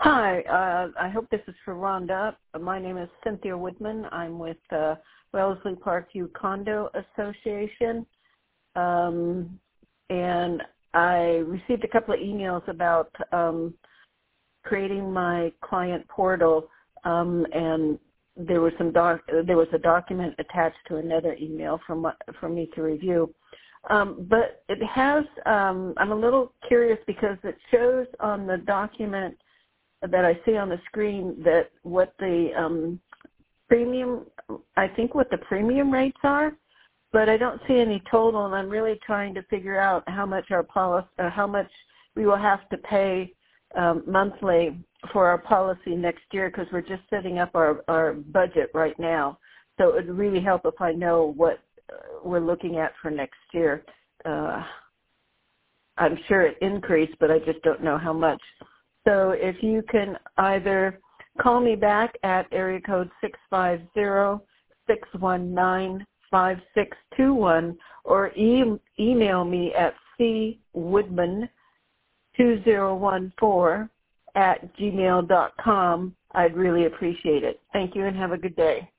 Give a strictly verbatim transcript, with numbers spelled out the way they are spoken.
Hi, uh, I hope this is for Rhonda. My name is Cynthia Woodman. I'm with uh, Wellesley Parkview Condo Association, um, and I received a couple of emails about um, creating my client portal, um, and there was some doc- there was a document attached to another email from for me to review. Um, but it has. Um, I'm a little curious because it shows on the document that I see on the screen that what the um, premium, I think what the premium rates are, but I don't see any total, and I'm really trying to figure out how much our policy, uh, how much we will have to pay um, monthly for our policy next year, because we're just setting up our, our budget right now. So it would really help if I know what uh, we're looking at for next year. Uh, I'm sure it increased, but I just don't know how much. So if you can either call me back at area code six five zero, six one nine, five six two one or e- email me at c woodman two zero one four at gmail dot com, I'd really appreciate it. Thank you and have a good day.